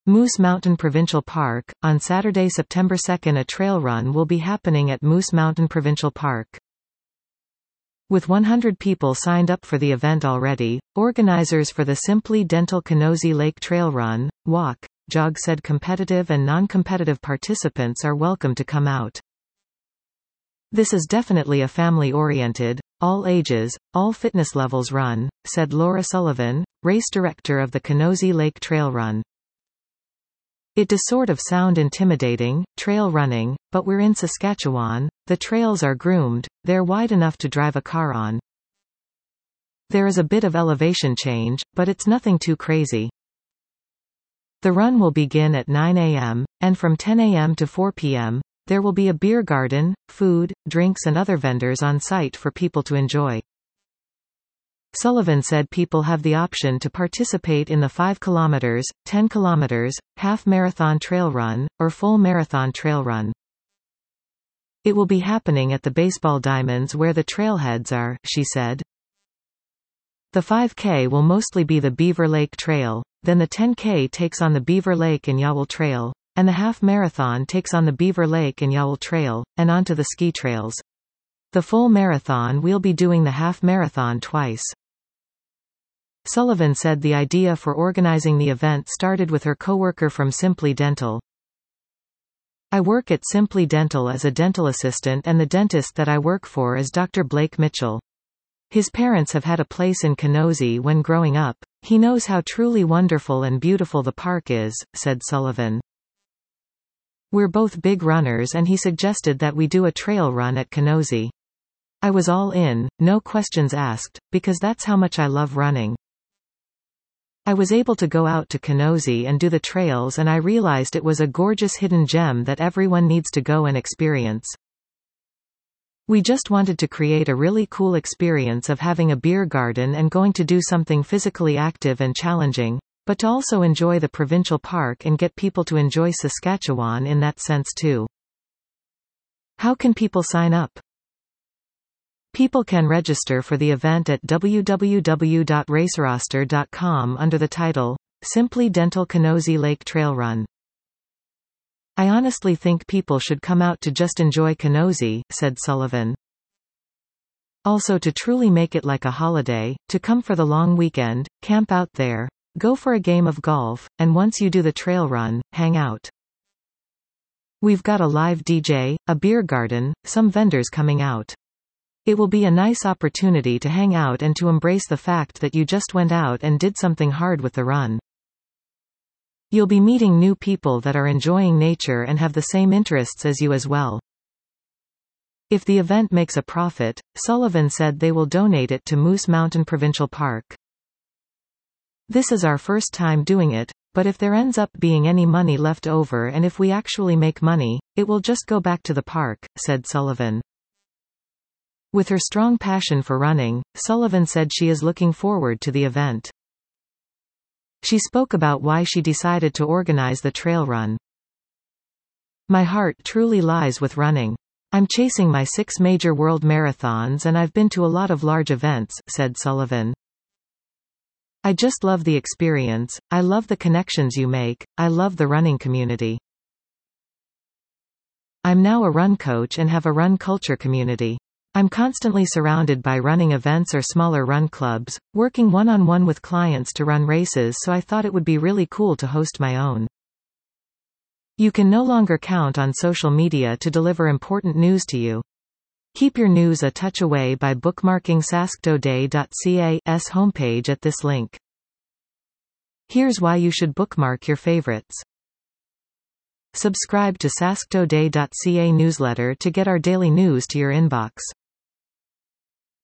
Moose Mountain Provincial Park. On Saturday, September 2nd, a trail run will be happening at Moose Mountain Provincial Park. With 100 people signed up for the event already, organizers for the Simply Dental Kenosi Lake Trail Run, walk, jog said competitive and non-competitive participants are welcome to come out. This is definitely a family-oriented, all ages, all fitness levels run, said Laura Sullivan, race director of the Kenosi Lake Trail Run. It does sort of sound intimidating, trail running, but we're in Saskatchewan, the trails are groomed, they're wide enough to drive a car on. There is a bit of elevation change, but it's nothing too crazy. The run will begin at 9 a.m., and from 10 a.m. to 4 p.m., there will be a beer garden, food, drinks and other vendors on site for people to enjoy. Sullivan said people have the option to participate in the 5 km, 10 km, half-marathon trail run, or full marathon trail run. It will be happening at the baseball diamonds where the trailheads are, she said. The 5K will mostly be the Beaver Lake Trail, then the 10K takes on the Beaver Lake and Yowl Trail, and the half-marathon takes on the Beaver Lake and Yowl Trail, and onto the ski trails. The full marathon we'll be doing the half-marathon twice. Sullivan said the idea for organizing the event started with her coworker from Simply Dental. I work at Simply Dental as a dental assistant and the dentist that I work for is Dr. Blake Mitchell. His parents have had a place in Kenosi when growing up. He knows how truly wonderful and beautiful the park is, said Sullivan. We're both big runners and he suggested that we do a trail run at Kenosi. I was all in, no questions asked, because that's how much I love running. I was able to go out to Kenosi and do the trails and I realized it was a gorgeous hidden gem that everyone needs to go and experience. We just wanted to create a really cool experience of having a beer garden and going to do something physically active and challenging, but to also enjoy the provincial park and get people to enjoy Saskatchewan in that sense too. How can people sign up? People can register for the event at www.raceroster.com under the title, Simply Dental Kenosi Lake Trail Run. I honestly think people should come out to just enjoy Kenosi, said Sullivan. Also to truly make it like a holiday, to come for the long weekend, camp out there, go for a game of golf, and once you do the trail run, hang out. We've got a live DJ, a beer garden, some vendors coming out. It will be a nice opportunity to hang out and to embrace the fact that you just went out and did something hard with the run. You'll be meeting new people that are enjoying nature and have the same interests as you as well. If the event makes a profit, Sullivan said they will donate it to Moose Mountain Provincial Park. This is our first time doing it, but if there ends up being any money left over and if we actually make money, it will just go back to the park, said Sullivan. With her strong passion for running, Sullivan said she is looking forward to the event. She spoke about why she decided to organize the trail run. My heart truly lies with running. I'm chasing my 6 major world marathons and I've been to a lot of large events, said Sullivan. I just love the experience, I love the connections you make, I love the running community. I'm now a run coach and have a run culture community. I'm constantly surrounded by running events or smaller run clubs, working one-on-one with clients to run races, so I thought it would be really cool to host my own. You can no longer count on social media to deliver important news to you. Keep your news a touch away by bookmarking sasktoday.ca's homepage at this link. Here's why you should bookmark your favorites. Subscribe to sasktoday.ca newsletter to get our daily news to your inbox.